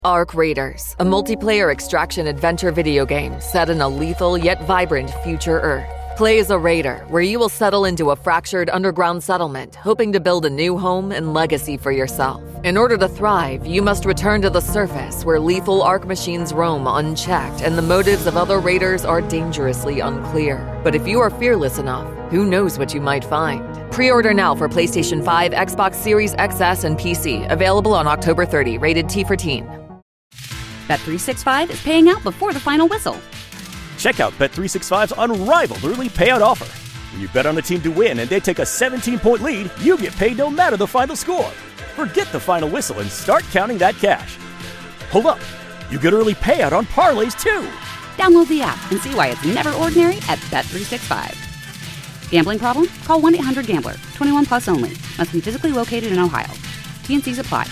Ark Raiders, a multiplayer extraction adventure video game set in a lethal yet vibrant future Earth. Play as a raider, where you will settle into a fractured underground settlement, hoping to build a new home and legacy for yourself. In order to thrive, you must return to the surface, where lethal Ark machines roam unchecked, and the motives of other raiders are dangerously unclear. But if you are fearless enough, who knows what you might find? Pre-order now for PlayStation 5, Xbox Series XS, and PC. Available on October 30. Rated T for Teen. Bet365 is paying out before the final whistle. Check out Bet365's unrivaled early payout offer. When you bet on a team to win and they take a 17-point lead, you get paid no matter the final score. Forget the final whistle and start counting that cash. Hold up. You get early payout on parlays, too. Download the app and see why it's never ordinary at Bet365. Gambling problem? Call 1-800-GAMBLER. 21 plus only. Must be physically located in Ohio. T&Cs apply.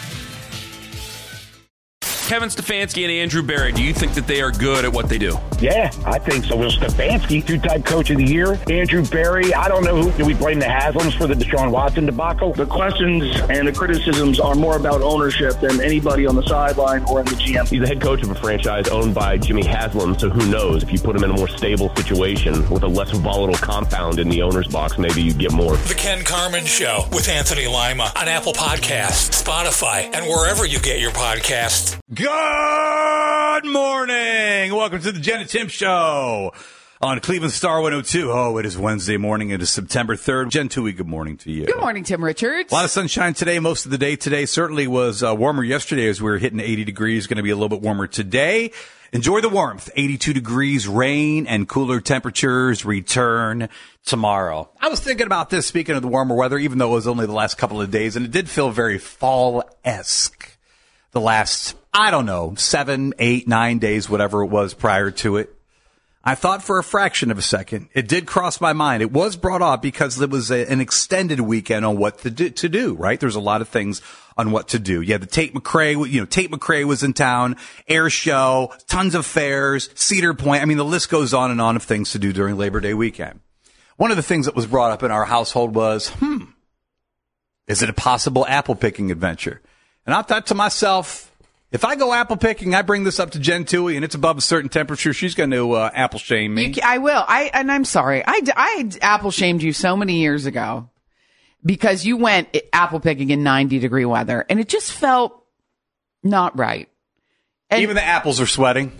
Kevin Stefanski and Andrew Berry, do you think that they are good at what they do? Yeah, I think so. Will Stefanski, two-time coach of the year. Andrew Berry, I don't know who. Do we blame the Haslams for the Deshaun Watson debacle? The questions and the criticisms are more about ownership than anybody on the sideline or in the GM. He's the head coach of a franchise owned by Jimmy Haslam, so who knows? If you put him in a more stable situation with a less volatile compound in the owner's box, maybe you get more. The Ken Carman Show with Anthony Lima on Apple Podcasts, Spotify, and wherever you get your podcasts. Good morning. Welcome to the Jen and Tim Show on Cleveland Star 102. Oh, it is Wednesday morning. It is September 3rd. Jen Tui, good morning to you. Good morning, Tim Richards. A lot of sunshine today. Most of the day today certainly was warmer yesterday as we were hitting 80 degrees. Going to be a little bit warmer today. Enjoy the warmth. 82 degrees, rain, and cooler temperatures return tomorrow. I was thinking about this, speaking of the warmer weather, even though it was only the last couple of days, and it did feel very fall-esque the last, 7, 8, 9 days, whatever it was prior to it. I thought for a fraction of a second, it did cross my mind. It was brought up because it was an extended weekend on what to do, right? There's a lot of things on what to do. Yeah, the Tate McRae was in town, air show, tons of fairs, Cedar Point. I mean, the list goes on and on of things to do during Labor Day weekend. One of the things that was brought up in our household was, is it a possible apple picking adventure? And I thought to myself, if I go apple picking, I bring this up to Jen Tui, and it's above a certain temperature, she's going to apple shame me. I will. I'm sorry. I apple shamed you so many years ago because you went apple picking in 90-degree weather, and it just felt not right. And even the apples are sweating.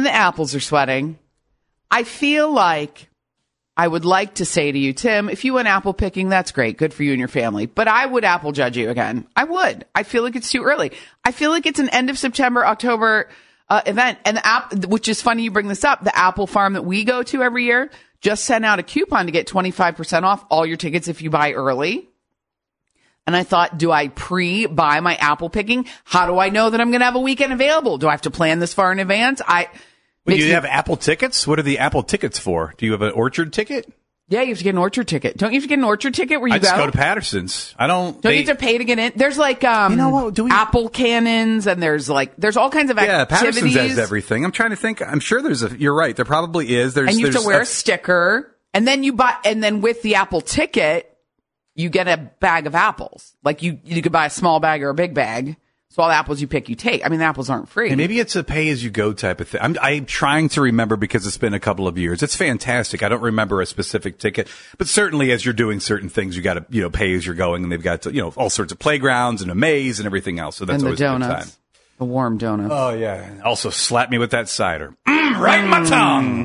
I feel like I would like to say to you, Tim, if you went apple picking, that's great. Good for you and your family. But I would apple judge you again. I would. I feel like it's too early. I feel like it's an end of September, October event. And which is funny you bring this up. The apple farm that we go to every year just sent out a coupon to get 25% off all your tickets if you buy early. And I thought, do I pre-buy my apple picking? How do I know that I'm going to have a weekend available? Do I have to plan this far in advance? Do you have Apple tickets? What are the Apple tickets for? Do you have an Orchard ticket? Yeah, you have to get an Orchard ticket. Don't you have to get an Orchard ticket where you I just go to Patterson's. Don't you have to pay to get in? There's like, apple cannons and there's all kinds of activities. Yeah, Patterson's has everything. I'm trying to think. I'm sure you're right. There probably is. And you have to wear a sticker. And then with the Apple ticket, you get a bag of apples. Like you could buy a small bag or a big bag. So all the apples you pick, you take. I mean, the apples aren't free. And maybe it's a pay-as-you-go type of thing. I'm trying to remember because it's been a couple of years. It's fantastic. I don't remember a specific ticket, but certainly as you're doing certain things, you got to, pay as you're going, and they've got, all sorts of playgrounds and a maze and everything else. So that's always a good time. The warm donuts. Oh yeah. Also slap me with that cider. Right in my tongue.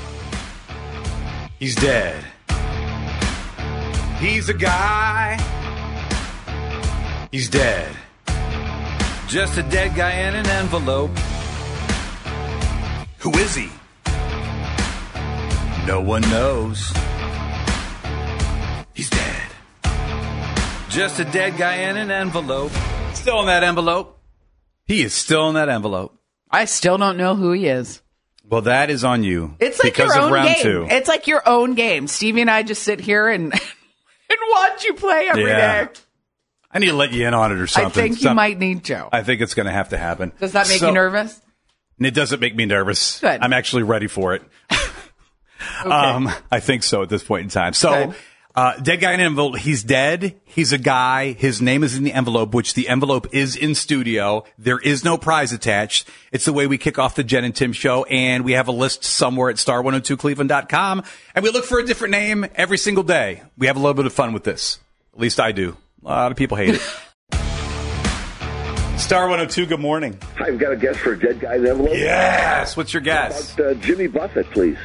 He's dead. He's a guy. He's dead. Just a dead guy in an envelope. Who is he? No one knows. He's dead. Just a dead guy in an envelope. Still in that envelope. He is still in that envelope. I still don't know who he is. Well, that is on you. It's like because your own of round game. 2. It's like your own game. Stevie and I just sit here and watch you play every day. I need to let you in on it or something. I think you might need to. I think it's going to have to happen. Does that make you nervous? It doesn't make me nervous. Good. I'm actually ready for it. Okay. I think so at this point in time. So Dead guy in an envelope. He's dead. He's a guy. His name is in the envelope, which the envelope is in studio. There is no prize attached. It's the way we kick off the Jen and Tim show. And we have a list somewhere at star102cleveland.com. And we look for a different name every single day. We have a little bit of fun with this. At least I do. A lot of people hate it. Star 102, good morning. I've got a guess for a dead guy in the envelope. Yes. What's your guess? How about, Jimmy Buffett, please.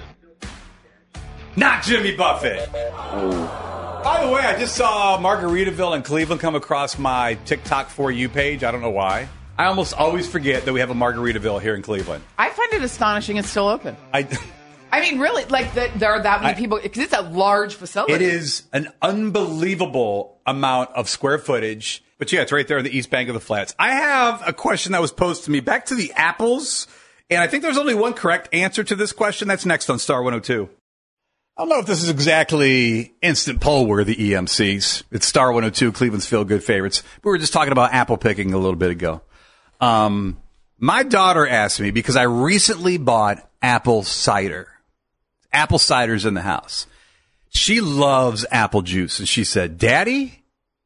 Not Jimmy Buffett. Oh. By the way, I just saw Margaritaville in Cleveland come across my TikTok For You page. I don't know why. I almost always forget that we have a Margaritaville here in Cleveland. I find it astonishing it's still open. I mean, really, like there are that many people, because it's a large facility. It is an unbelievable amount of square footage. But yeah, it's right there on the east bank of the flats. I have a question that was posed to me back to the apples. And I think there's only one correct answer to this question. That's next on Star 102. I don't know if this is exactly instant poll worthy, EMCs. It's Star 102, Cleveland's Feel Good favorites. We were just talking about apple picking a little bit ago. My daughter asked me, because I recently bought apple cider. Apple cider's in the house. She loves apple juice. And she said, Daddy,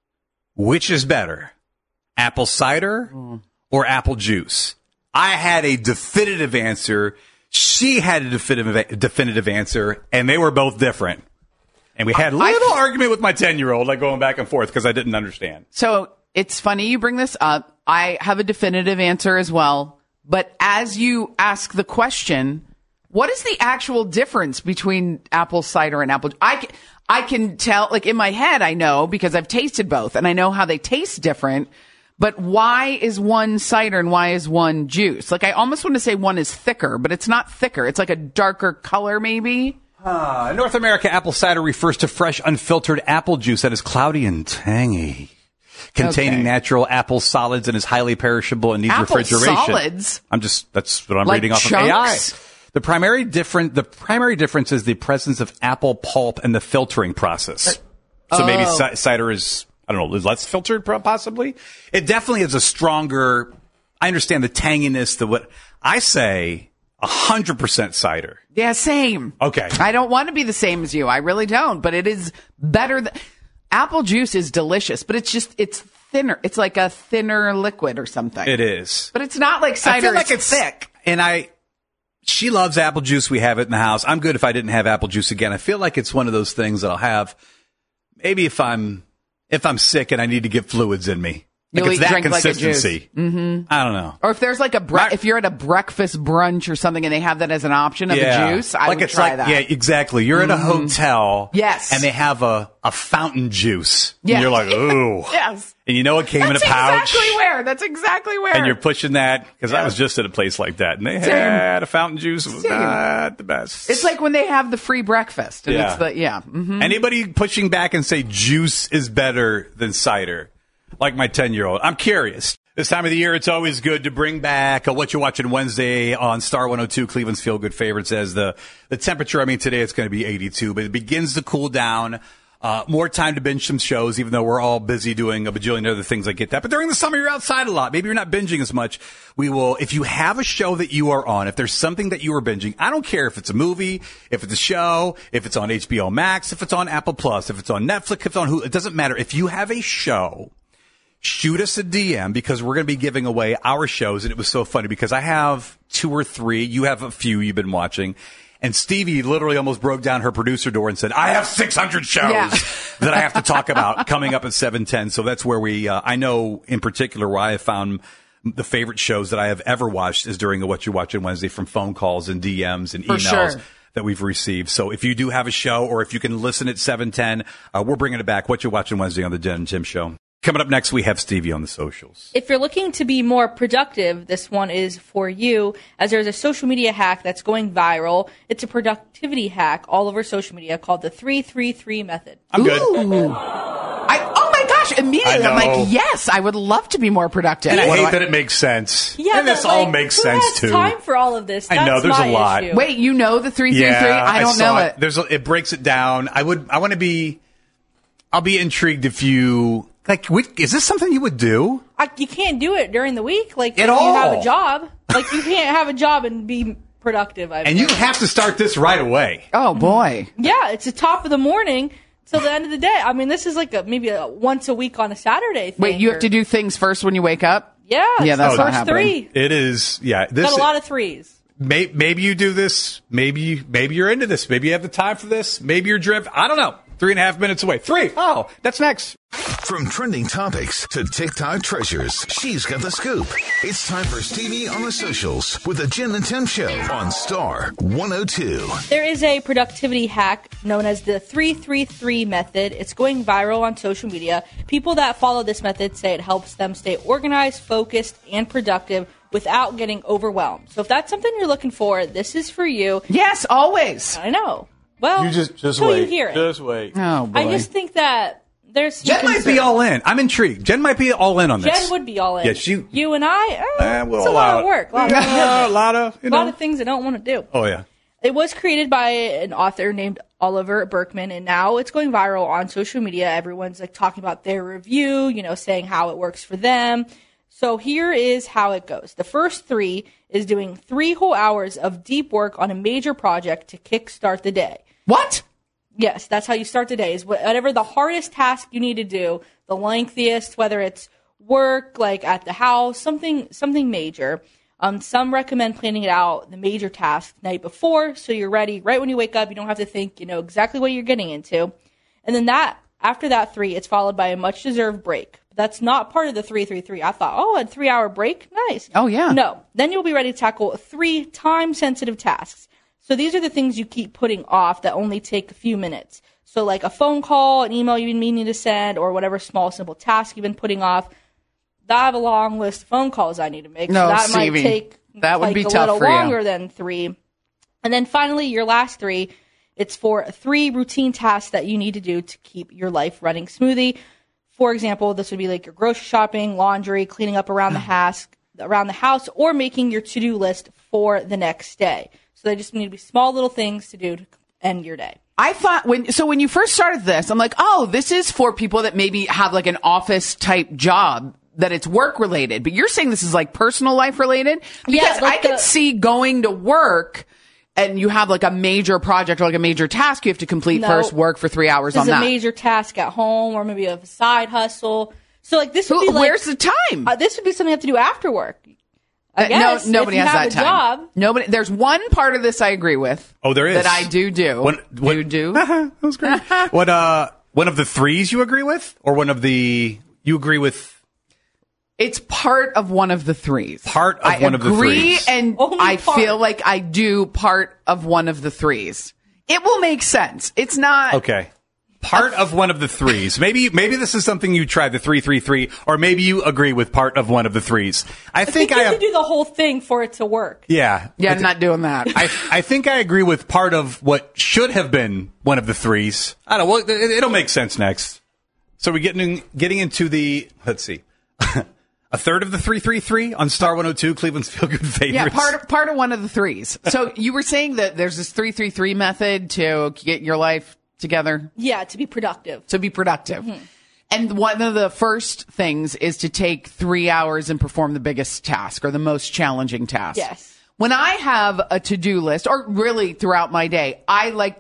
which is better, apple cider or apple juice? I had a definitive answer. She had a definitive answer, and they were both different. And we had a little argument with my 10-year-old, like going back and forth, because I didn't understand. So it's funny you bring this up. I have a definitive answer as well. But as you ask the question, what is the actual difference between apple cider and apple? I can tell, like in my head, I know because I've tasted both, and I know how they taste different. But why is one cider and why is one juice? Like, I almost want to say one is thicker, but it's not thicker. It's like a darker color, maybe. In North America, apple cider refers to fresh, unfiltered apple juice that is cloudy and tangy, containing natural apple solids and is highly perishable and needs refrigeration. Solids? That's what I'm like reading off chunks? of AI. The primary difference is the presence of apple pulp and the filtering process. So maybe cider is, I don't know, less filtered possibly. It definitely is a stronger, I understand the tanginess, what I say 100% cider. Yeah, same. Okay. I don't want to be the same as you. I really don't, but it is better. Apple juice is delicious, but it's thinner. It's like a thinner liquid or something. It is. But it's not like cider. I feel like it's thick. And she loves apple juice. We have it in the house. I'm good if I didn't have apple juice again. I feel like it's one of those things that I'll have maybe if I'm sick and I need to get fluids in me. Like it's that consistency. Like mm-hmm. I don't know. Or if there's like if you're at a breakfast brunch or something and they have that as an option of a juice, I would try that. Yeah, exactly. You're at a hotel. Yes. And they have a fountain juice. Yes. And you're like, ooh. Yes. And you know it came in a pouch. That's exactly where. And you're pushing that, because I was just at a place like that, and they had a fountain juice. It was not the best. It's like when they have the free breakfast. And it's mm-hmm. Anybody pushing back and say juice is better than cider? Like my 10-year-old. I'm curious. This time of the year, it's always good to bring back What You're Watching Wednesday on Star 102, Cleveland's Feel Good favorites. As the temperature, I mean, today it's going to be 82, but it begins to cool down. More time to binge some shows, even though we're all busy doing a bajillion other things. I get that. But during the summer, you're outside a lot. Maybe you're not binging as much. We will, if you have a show that you are on, if there's something that you are binging, I don't care if it's a movie, if it's a show, if it's on HBO Max, if it's on Apple Plus, if it's on Netflix, if it's on Hulu, it doesn't matter. If you have a show, shoot us a DM, because we're going to be giving away our shows. And it was so funny because I have 2 or 3. You have a few you've been watching. And Stevie literally almost broke down her producer door and said, I have 600 shows that I have to talk about coming up at 7:10. So that's where I know in particular where I have found the favorite shows that I have ever watched is during the What You're Watching Wednesday, from phone calls and DMs and emails that we've received. So if you do have a show, or if you can listen at 7:10, we're bringing it back. What You're Watching Wednesday on the Jen and Tim Show. Coming up next, we have Stevie on the socials. If you're looking to be more productive, this one is for you, as there's a social media hack that's going viral. It's a productivity hack all over social media called the 3-3-3 method. I'm good. Oh my gosh, immediately I'm like, yes, I would love to be more productive. And I hate that it makes sense. Yeah, and this all makes sense too. too. Time for all of this. That's I know there's my a lot. issue. Wait, you know the 3-3-3? Yeah, I don't know it. It breaks it down. I'll be intrigued if you, is this something you would do? You can't do it during the week. Like, at if all. You have a job. Like, you can't have a job and be productive. And you have to start this right away. Oh, boy. Yeah, it's the top of the morning. till the end of the day. I mean, this is like maybe a once a week on a Saturday thing. Wait, you have to do things first when you wake up? Yeah, yeah, that's the not first happening. 3. It is, yeah. This Got a lot of 3s. Maybe you do this. Maybe you're into this. Maybe you have the time for this. Maybe you're driven. I don't know. 3.5 minutes away. 3. Oh, that's next. From trending topics to TikTok treasures, she's got the scoop. It's time for Stevie on the socials with the Jen and Tim Show on Star 102. There is a productivity hack known as the 3-3-3 method. It's going viral on social media. People that follow this method say it helps them stay organized, focused, and productive without getting overwhelmed. So if that's something you're looking for, this is for you. Yes, always. I know. Well, You just until wait. you hear it. Just wait. Oh, boy. I just think that there's some Jen might concern. be all in. I'm intrigued. Jen might be all in on this. Jen would be all in. Yeah, You and I, we'll it's a allow lot it. of work. A lot of, you a lot know. of things I don't want to do. Oh, yeah. It was created by an author named Oliver Berkman, and now it's going viral on social media. Everyone's like talking about their review, saying how it works for them. So here is how it goes. The first 3 is doing 3 whole hours of deep work on a major project to kickstart the day. What? Yes, that's how you start the day, is whatever the hardest task you need to do, the lengthiest, whether it's work, like at the house, something major. Some recommend planning it out, the major task, the night before, so you're ready right when you wake up. You don't have to think, you know exactly what you're getting into. And then after that 3, it's followed by a much-deserved break. That's not part of the 3-3-3. I thought, a 3-hour break? Nice. Oh, yeah. No. Then you'll be ready to tackle 3 time-sensitive tasks. So these are the things you keep putting off that only take a few minutes. So like a phone call, an email you've been meaning to send, or whatever small, simple task you've been putting off. I have a long list of phone calls I need to make. No, so that Stevie, might take that would be a tough little for you. longer than 3. And then finally, your last 3, it's for 3 routine tasks that you need to do to keep your life running smoothly. For example, this would be like your grocery shopping, laundry, cleaning up around the house, or making your to-do list for the next day. So they just need to be small little things to do to end your day. I thought when you first started this, I'm like, oh, this is for people that maybe have like an office type job, that it's work related. But you're saying this is like personal life related? Because like I could see going to work and you have like a major project or like a major task you have to complete first, work for 3 hours on This is that. a major task at home, or maybe a side hustle. So like this would be like, where's the time? This would be something you have to do after work. I guess, nobody if you has have that a time. job. Nobody. There's one part of this I agree with. Oh, there is. That I do. Do. That was great. One of the 3s you agree with? Or one of the... You agree with... It's part of one of the 3s. Part of one of the 3s. I agree, and Only I part. feel like I do part of one of the 3s. It will make sense. It's not... Okay. Part of one of the 3s. Maybe this is something you tried, the 3-3-3, or maybe you agree with part of one of the 3s. I think you I have have... to do the whole thing for it to work. Yeah. Yeah, I'm not doing that. I think I agree with part of what should have been one of the 3s. I don't know. Well, it'll make sense next. So we're getting into the... Let's see. A third of the 3-3-3 on Star 102, Cleveland's feel-good favorites. Yeah, part of one of the 3s. So you were saying that there's this 3-3-3 method to get your life together? Yeah, to be productive. Mm-hmm. And one of the first things is to take 3 hours and perform the biggest task or the most challenging task. Yes. When I have a to-do list, or really throughout my day, I like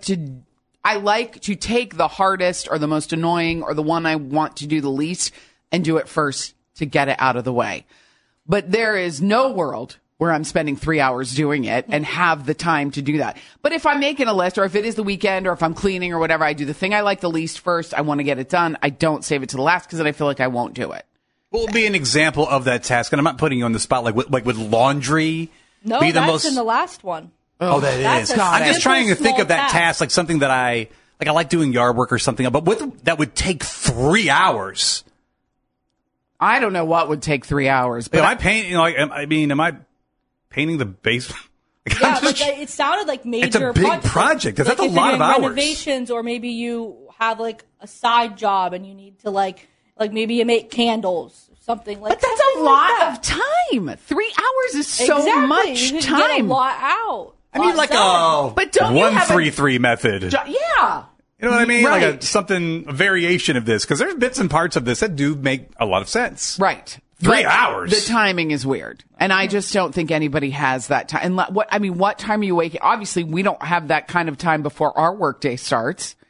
to take the hardest or the most annoying or the one I want to do the least and do it first to get it out of the way. But there is no world where I'm spending 3 hours doing it and have the time to do that. But if I'm making a list, or if it is the weekend, or if I'm cleaning or whatever, I do the thing I like the least first. I want to get it done. I don't save it to the last because then I feel like I won't do it. What would be an example of that task? And I'm not putting you on the spot, like with laundry. No, be the that's most... in the last one. Oh, that That's is. a I'm just trying to think simple of that small task like something that I like doing yard work or something, but that would take 3 hours. I don't know what would take 3 hours. But am I painting? Am I painting the basement? Yeah, but it sounded like major. It's a big project. That's a if lot you're of doing hours. Renovations, or maybe you have like a side job and you need to like maybe you make candles, something like. But that's a lot of time. 3 hours is so much you can time. Get a lot out. I mean, like a but don't you have 1-3-3 method. Yeah. You know what I mean? Right. Like a variation of this, because there's bits and parts of this that do make a lot of sense. Right. 3 hours. The timing is weird. And I just don't think anybody has that time. And what time are you waking? Obviously, we don't have that kind of time before our workday starts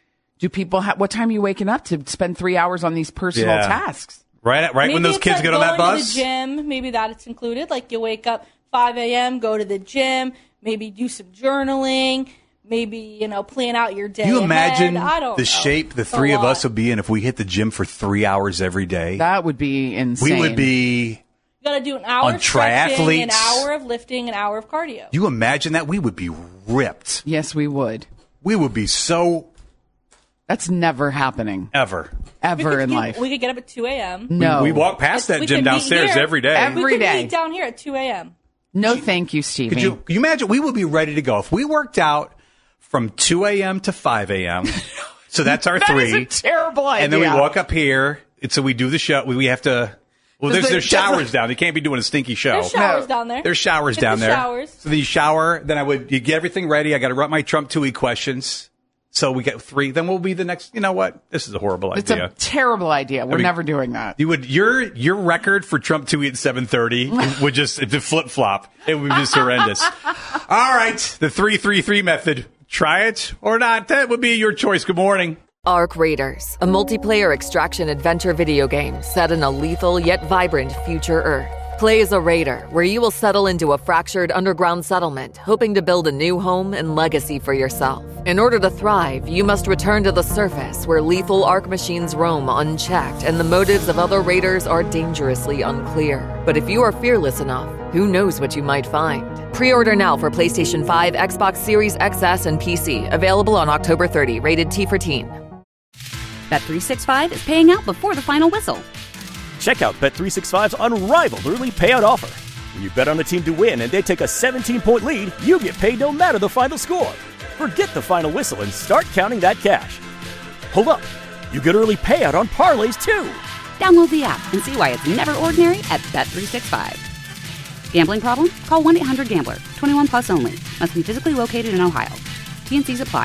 Do people what time are you waking up to spend 3 hours on these personal tasks? Right Maybe when those it's kids like get on that going bus? to the gym, maybe that's included. Like you wake up 5 a.m., go to the gym, maybe do some journaling, maybe, plan out your day. You imagine ahead. I don't know. shape the three of us would be in if we hit the gym for 3 hours every day? That would be insane. We would be... You got to do an hour on of stretching, triathletes. an hour of lifting, an hour of cardio. You imagine that? We would be ripped. Yes, we would. We would be so... That's never happening. Ever in life. We could get up at 2 a.m. No. We walk past that gym downstairs every day. We could meet down here at 2 a.m. No, thank you, Stevie. Could you imagine? We would be ready to go. If we worked out from 2 a.m. to 5 a.m., so that's our That three. is a terrible idea. And then we walk up here, and so we do the show. We have to... Well, there's showers down. You can't be doing a stinky show. There's showers down there. There's showers down there. Showers. So then you shower. Then you get everything ready. I got to write my Trump 2E questions. So we get 3. Then we'll be the next. You know what? This is a horrible idea. It's a terrible idea. We're never doing that. You would your record for Trump 2E at 7:30 would just flip flop. It would be just horrendous. All right, the 3-3-3 method. Try it or not. That would be your choice. Good morning. Ark Raiders, a multiplayer extraction adventure video game set in a lethal yet vibrant future Earth. Play as a raider, where you will settle into a fractured underground settlement, hoping to build a new home and legacy for yourself. In order to thrive, you must return to the surface, where lethal Ark machines roam unchecked, and the motives of other raiders are dangerously unclear. But if you are fearless enough, who knows what you might find? Pre-order now for PlayStation 5, Xbox Series XS, and PC. Available on October 30. Rated T for Teen. Bet365 is paying out before the final whistle. Check out Bet365's unrivaled early payout offer. When you bet on a team to win and they take a 17-point lead, you get paid no matter the final score. Forget the final whistle and start counting that cash. Hold up. You get early payout on parlays, too. Download the app and see why it's never ordinary at Bet365. Gambling problem? Call 1-800-GAMBLER. 21 plus only. Must be physically located in Ohio. T&Cs apply.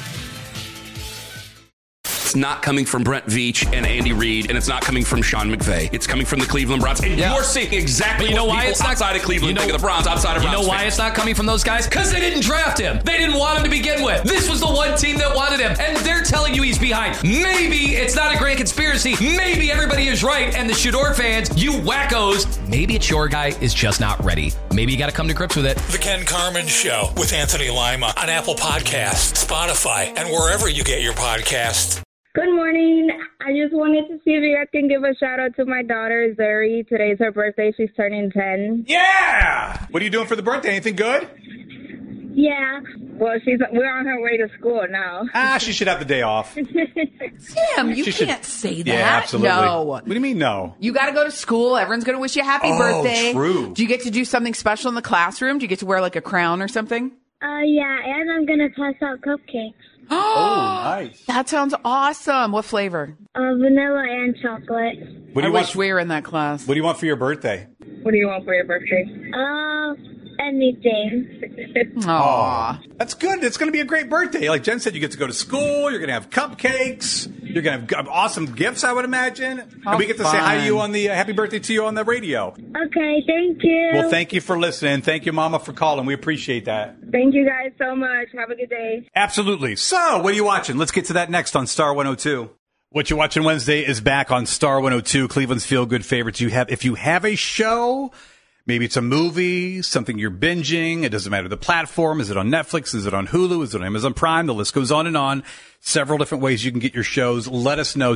It's not coming from Brent Veach and Andy Reid, and it's not coming from Sean McVay. It's coming from the Cleveland Browns. And you're seeing exactly what people outside of Cleveland think of the Browns, outside of Browns. You know why it's not coming from those guys? Because they didn't draft him. They didn't want him to begin with. This was the one team that wanted him, and they're telling you he's behind. Maybe it's not a grand conspiracy. Maybe everybody is right, and the Shador fans, you wackos, maybe it's your guy is just not ready. Maybe you got to come to grips with it. The Ken Carman Show with Anthony Lima on Apple Podcasts, Spotify, and wherever you get your podcasts. Good morning. I just wanted to see if you guys can give a shout out to my daughter, Zuri. Today's her birthday. She's turning 10. Yeah! What are you doing for the birthday? Anything good? Yeah. Well, we're on her way to school now. She should have the day off. Sam, you can't say that. Yeah, absolutely. No. What do you mean no? You got to go to school. Everyone's going to wish you a happy birthday. True. Do you get to do something special in the classroom? Do you get to wear like a crown or something? Yeah, and I'm going to pass out cupcakes. Oh, nice. That sounds awesome. What flavor? Vanilla and chocolate. What do you wish we were in that class. What do you want for your birthday? What do you want for your birthday? Anything. Aw. That's good. It's going to be a great birthday. Like Jen said, you get to go to school. You're going to have cupcakes. You're going to have awesome gifts, I would imagine. And we get to say hi to you on the happy birthday to you on the radio. Okay, thank you. Well, thank you for listening. Thank you, Mama, for calling. We appreciate that. Thank you guys so much. Have a good day. Absolutely. So, what are you watching? Let's get to that next on Star 102. What You're Watching Wednesday is back on Star 102, Cleveland's Feel Good Favorites. If you have a show, maybe it's a movie, something you're binging. It doesn't matter the platform. Is it on Netflix? Is it on Hulu? Is it on Amazon Prime? The list goes on and on. Several different ways you can get your shows. Let us know.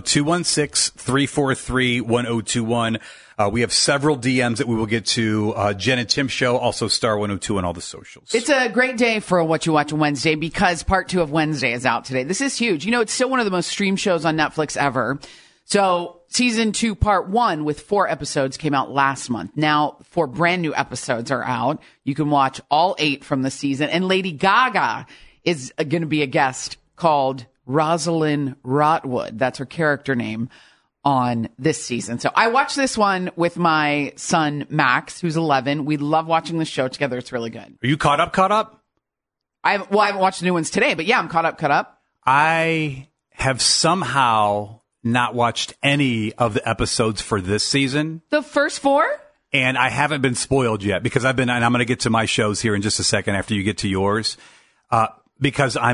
216-343-1021. We have several DMs that we will get to. Jen and Tim Show, also Star 102 and all the socials. It's a great day for What You Watch Wednesday because part 2 of Wednesday is out today. This is huge. You know, it's still one of the most streamed shows on Netflix ever. So season 2, part 1 with 4 episodes came out last month. Now 4 brand new episodes are out. You can watch all 8 from the season. And Lady Gaga is going to be a guest called Rosalind Rotwood. That's her character name on this season. So I watched this one with my son, Max, who's 11. We love watching the show together. It's really good. Are you caught up? I haven't watched the new ones today, but yeah, I'm caught up. I have somehow not watched any of the episodes for this season. The first 4? And I haven't been spoiled yet because and I'm going to get to my shows here in just a second after you get to yours. Because I'm that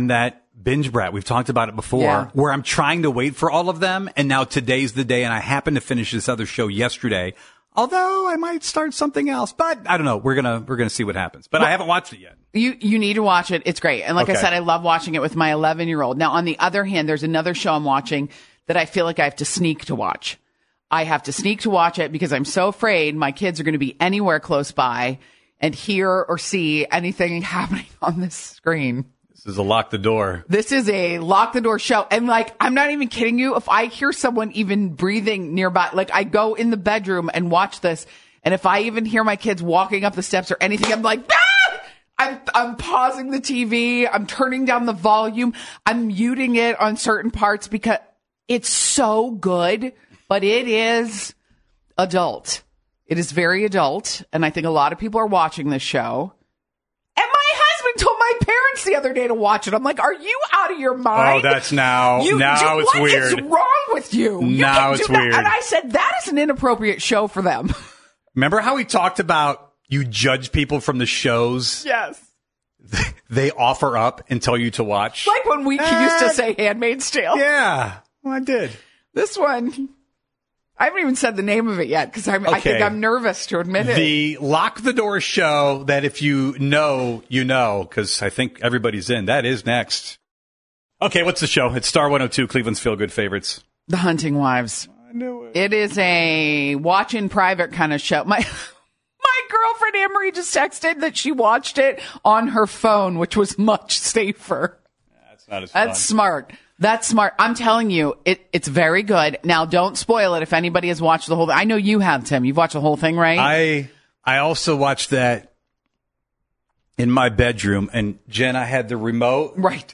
Binge Brat. We've talked about it before, Yeah. where I'm trying to wait for all of them, and now today's the day, and I happened to finish this other show yesterday. Although I might start something else, but I don't know. We're gonna see what happens. But I haven't watched it yet. You need to watch it. It's great. And like I Okay. said, I love watching it with my 11-year-old. Now, on the other hand, there's another show I'm watching that I feel like I have to sneak to watch. I have to sneak to watch it because I'm so afraid my kids are going to be anywhere close by and hear or see anything happening on this screen. This is a lock the door. This is a lock the door show. And like, I'm not even kidding you. If I hear someone even breathing nearby, like I go in the bedroom and watch this. And if I even hear my kids walking up the steps or anything, I'm like, ah! I'm pausing the TV. I'm turning down the volume. I'm muting it on certain parts because it's so good, but it is adult. It is very adult. And I think a lot of people are watching this show. And my husband told my parents the other day to watch it. I'm like, are you out of your mind? Oh, that's now it's what weird. What is wrong with you? Now you it's do that. weird. And I said, that is an inappropriate show for them. Remember how we talked about you judge people from the shows Yes. they offer up and tell you to watch? Like when we used to say Handmaid's Tale. Yeah, well, I did. This one, I haven't even said the name of it yet because I think Okay. I'm nervous to admit it. The Lock the Door show that if you know, because I think everybody's in. That is next. Okay, what's the show? It's Star 102, Cleveland's feel-good favorites. The Hunting Wives. I knew it. It is a watch in private kind of show. My girlfriend Anne-Marie just texted that she watched it on her phone, which was much safer. That's not as fun. That's smart. That's smart. I'm telling you, it's very good. Now, don't spoil it if anybody has watched the whole thing. I know you have, Tim. You've watched the whole thing, right? I also watched that in my bedroom, and Jen, I had the remote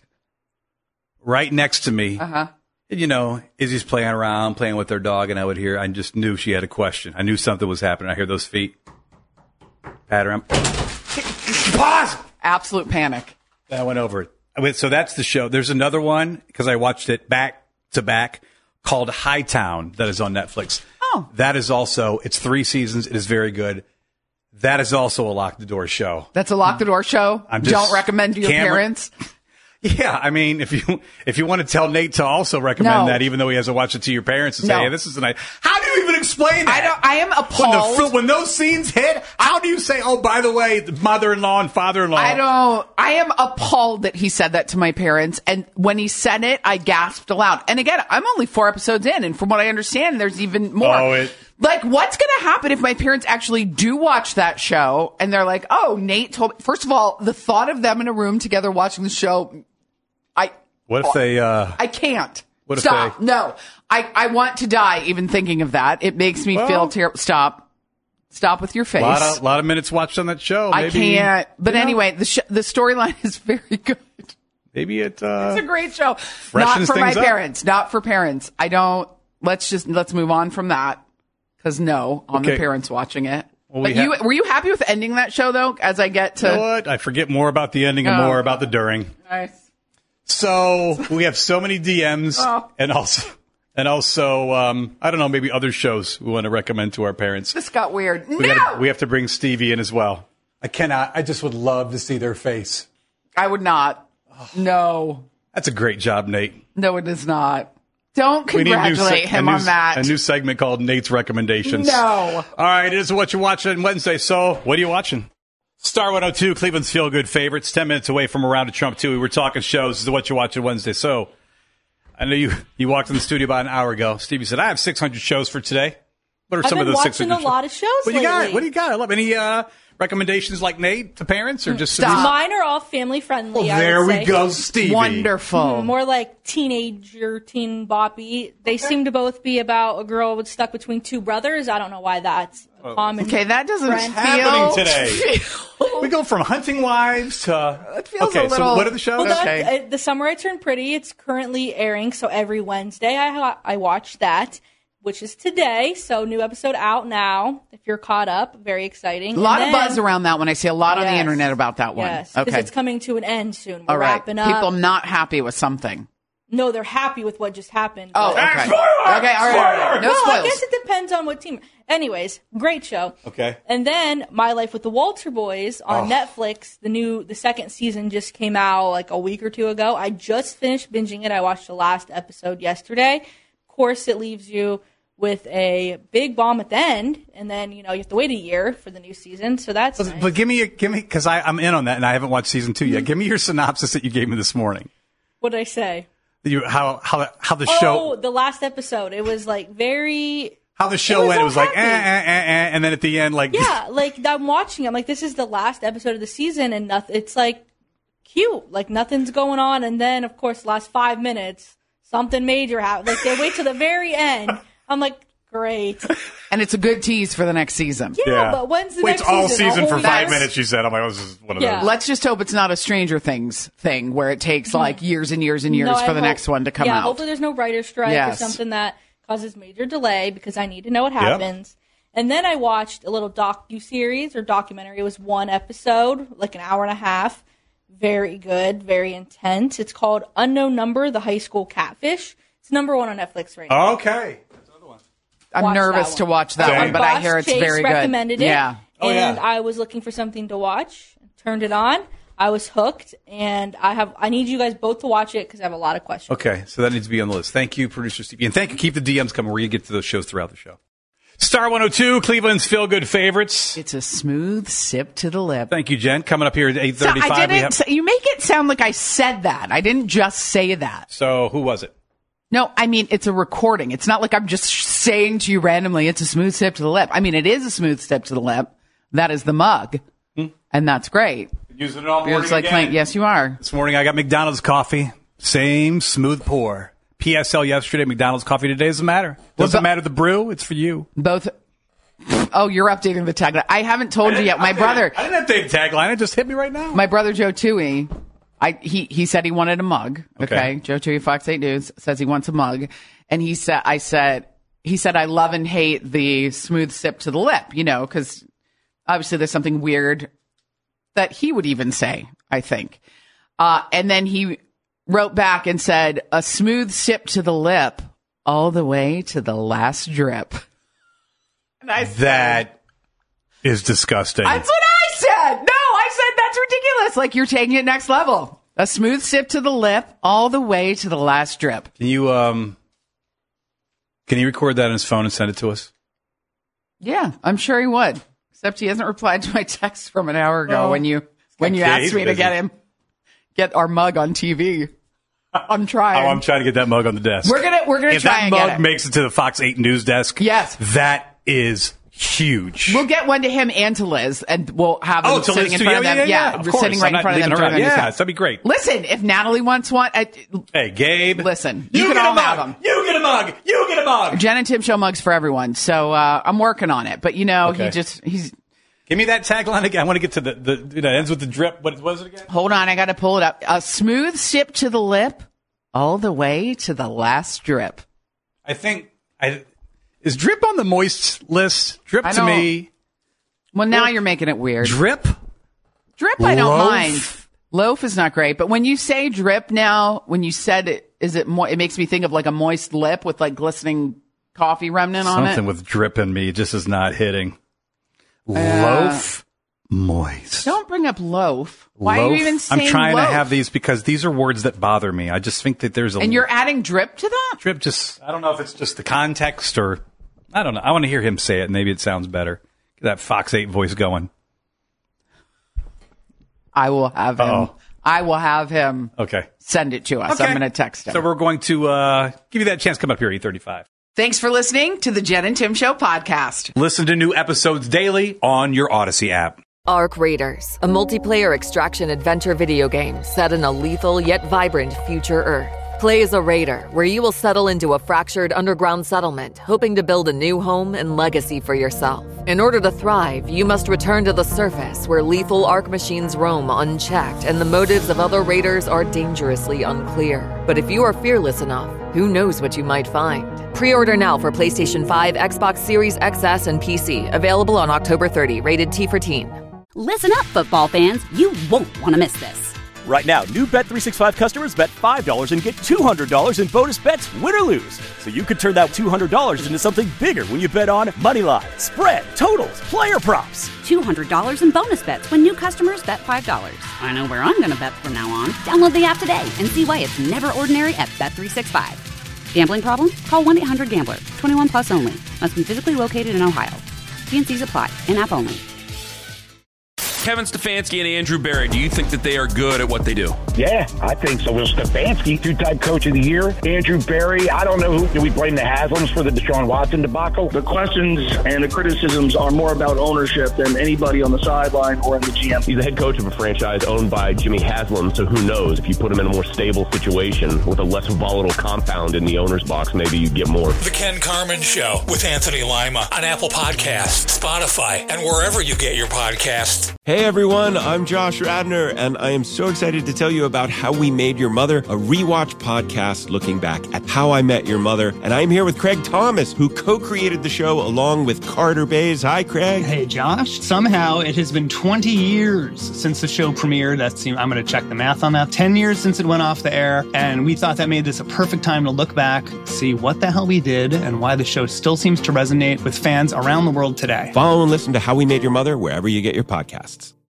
right next to me. Uh-huh. And, Izzy's playing around, playing with their dog, and I just knew she had a question. I knew something was happening. I hear those feet. Pat around. Pause! Absolute panic. I went over it. So that's the show. There's another one, because I watched it back to back, called Hightown, that is on Netflix. Oh. That is also, it's 3 seasons. It is very good. That is also a Lock the Door show. That's a Lock the Door show? Don't recommend to your parents? Yeah, I mean, if you want to tell Nate to also recommend No. that, even though he hasn't watched it, to your parents and say, No. hey, this is a nice. How do you even explain that? I am appalled. When those scenes hit, how do you say, oh, by the way, the mother-in-law and father-in-law? I am appalled that he said that to my parents. And when he said it, I gasped aloud. And again, I'm only 4 episodes in. And from what I understand, there's even more. Like, what's going to happen if my parents actually do watch that show and they're like, oh, Nate told me. First of all, the thought of them in a room together watching the show, What if they... I can't. What if Stop. No. I want to die even thinking of that. It makes me feel terrible. Stop. Stop with your face. A lot of minutes watched on that show. I can't. But anyway, the storyline is very good. Maybe it's a great show. Not freshens for my things up. parents. Not for parents. Let's move on from that. Because the Okay. parents watching it. Well, But were you happy with ending that show though? As I get to You know what? I forget more about the ending and Oh. more about the during. Nice. So we have so many DMs Oh. and also I don't know, maybe other shows we want to recommend to our parents. This got weird. We have to bring Stevie in as well. I cannot. I just would love to see their face. I would not. No. That's a great job, Nate. No, it is not. Don't We need congratulate him on that. A new segment called Nate's Recommendations. No. All right, it is What You're Watching on Wednesday. So, what are you watching? Star 102, Cleveland's Feel Good Favorites. 10 minutes away from a round of Trump, too. We were talking shows. This is What You're Watching Wednesday. So, I know you walked in the studio about an hour ago. Stevie said, I have 600 shows for today. What are some of those 600 I've been watching a lot of shows What do you got? lately. What do you got? I love any recommendations like Nate to parents or just Mine are all family friendly. I there would we say. go, Stevie. Wonderful. More like teenager, teen boppy. They seem to both be about a girl stuck between two brothers. I don't know why that's a common. Okay, that doesn't trend. happening today. We go from Hunting Wives to feels okay. a little- So what are the shows? Well, The Summer I Turned Pretty. It's currently airing, so every Wednesday I watch that, which is today. So new episode out now. If you're caught up, very exciting. A lot of buzz around that one. I see a lot on the Yes. internet about that one. Yes, because Okay. it's coming to an end soon. We're All right. wrapping up. People not happy with something. No, they're happy with what just happened. Oh, but- okay. Okay, all right. No well, I spoils. guess it depends on what team. Anyways, great show. Okay. And then My Life with the Walter Boys on Netflix. The second season just came out like a week or two ago. I just finished binging it. I watched the last episode yesterday. Of course, it leaves you with a big bomb at the end, and then you have to wait a year for the new season. So that's nice. But give me, because I'm in on that, and I haven't watched season 2 yet. Give me your synopsis that you gave me this morning. What did I say? How the show? Oh, the last episode. It was like very. How the show went? It was like, and then at the end, like, yeah, like I'm watching. I'm like, this is the last episode of the season, and nothing. It's like cute, like nothing's going on, and then of course, last 5 minutes, something major happens. Like they wait till the very end. I'm like, great. And it's a good tease for the next season. Yeah, but when's the next Waits all season? season A for whole 5 year? minutes. You said, I'm like, this is one of Yeah. those. Let's just hope it's not a Stranger Things thing where it takes like years and years and years No, I for the hope- next one to come yeah, out. hopefully there's no writer's strike Yes. or something that causes major delay because I need to know what happens. And then I watched a little docuseries or documentary. It was one episode, like an hour and a half. Very good, very intense. It's called Unknown Number, The High School Catfish. It's number 1 on Netflix right now. Okay. I'm Watch nervous that to one. watch that Same. one, but I Boss hear it's Chase very good. recommended it. Yeah. Oh, And yeah. I was looking for something to watch. Turned it on. I was hooked, and I need you guys both to watch it because I have a lot of questions. Okay, so that needs to be on the list. Thank you, producer Stevie. And thank you. Keep the DMs coming where you get to those shows throughout the show. Star 102, Cleveland's feel-good favorites. It's a smooth sip to the lip. Thank you, Jen. Coming up here at 8:35. So I we didn't. have- You make it sound like I said that. I didn't just say that. So who was it? No, I mean, it's a recording. It's not like I'm just saying to you randomly, it's a smooth sip to the lip. I mean, it is a smooth sip to the lip. That is the mug. And that's great. Using it all morning It's like again. playing, yes, you are. This morning I got McDonald's coffee. Same smooth pour. PSL yesterday, McDonald's coffee today doesn't matter. Doesn't matter the brew. It's for you. Both. Oh, you're updating the tagline. I haven't told you yet. My brother. I didn't update the tagline. It just hit me right now. My brother Joe Toohey, he said he wanted a mug. Okay. Joe Toohey, Fox 8 News, says he wants a mug. And he said, I love and hate the smooth sip to the lip, because obviously there's something weird that he would even say, I think. And then he wrote back and said, a smooth sip to the lip all the way to the last drip. And I said, That is disgusting. that's what I said. No, I said that's ridiculous. Like you're taking it next level. A smooth sip to the lip all the way to the last drip. Can you record that on his phone and send it to us? Yeah, I'm sure he would. Except he hasn't replied to my text from an hour ago when you Yeah, he's asked me to busy. get our mug on TV. I'm trying. Oh, I'm trying to get that mug on the desk. We're gonna if try that and mug get it. makes it to the Fox 8 News desk, Yes. that is huge. We'll get one to him and to Liz, and we'll have them to sitting Liz in too. front of Yeah, them. yeah, of we're course. sitting right I'm in front of not them. leaving during around. their Yeah, news. that'd be great. Listen, if Natalie wants one, Hey, Gabe. listen, you can get all a mug. have them. You get a mug. You get a mug. Jen and Tim Show mugs for everyone. So I'm working on it. But, Okay. he's... Give me that tagline again. I want to get to the it ends with the drip. What was it again? Hold on, I got to pull it up. A smooth sip to the lip all the way to the last drip. I think is drip on the moist list. Drip I to don't- me. Well, now you're making it weird. Drip? Drip, I don't Loaf? mind. Loaf is not great. But when you say drip now, when you said it, it makes me think of like a moist lip with like glistening coffee remnant on it. Something with drip in me just is not hitting. Loaf, moist. Don't bring up loaf. Why Loaf? are you even saying I'm trying loaf? to have these because these are words that bother me. I just think that there's a And you're adding drip to that? drip. Just I don't know if it's just the context or I don't know. I want to hear him say it. Maybe it sounds better. Get that Fox 8 voice going. I will have him. Uh-oh. I will have him Okay. send it to us. Okay. I'm going to text him. So we're going to give you that chance. Come up here, 8:35. Thanks for listening to the Jen and Tim Show podcast. Listen to new episodes daily on your Odyssey app. Ark Raiders, a multiplayer extraction adventure video game set in a lethal yet vibrant future Earth. Play as a raider, where you will settle into a fractured underground settlement, hoping to build a new home and legacy for yourself. In order to thrive, you must return to the surface, where lethal Ark machines roam unchecked and the motives of other raiders are dangerously unclear. But if you are fearless enough, who knows what you might find? Pre-order now for PlayStation 5, Xbox Series XS, and PC. Available on October 30. Rated T for Teen. Listen up, football fans. You won't want to miss this. Right now, new Bet365 customers bet $5 and get $200 in bonus bets, win or lose. So you could turn that $200 into something bigger when you bet on moneyline, spread, totals, player props. $200 in bonus bets when new customers bet $5. I know where I'm going to bet from now on. Download the app today and see why it's never ordinary at Bet365. Gambling problem? Call 1-800-GAMBLER. 21 plus only. Must be physically located in Ohio. T&Cs apply. In-app only. Kevin Stefanski and Andrew Berry, do you think that they are good at what they do? Yeah, I think so. Will Stefanski, two-time coach of the year. Andrew Berry, I don't know who. Do we blame the Haslams for the Deshaun Watson debacle? The questions and the criticisms are more about ownership than anybody on the sideline or in the GM. He's the head coach of a franchise owned by Jimmy Haslam, so who knows? If you put him in a more stable situation with a less volatile compound in the owner's box, maybe you get more. The Ken Carman Show with Anthony Lima on Apple Podcasts, Spotify, and wherever you get your podcasts. Hey everyone, I'm Josh Radner, and I am so excited to tell you about How We Made Your Mother, a rewatch podcast looking back at How I Met Your Mother. And I'm here with Craig Thomas, who co-created the show along with Carter Bays. Hi, Craig. Hey, Josh. Somehow it has been 20 years since the show premiered. I'm going to check the math on that. 10 years since it went off the air, and we thought that made this a perfect time to look back, see what the hell we did, and why the show still seems to resonate with fans around the world today. Follow and listen to How We Made Your Mother wherever you get your podcasts.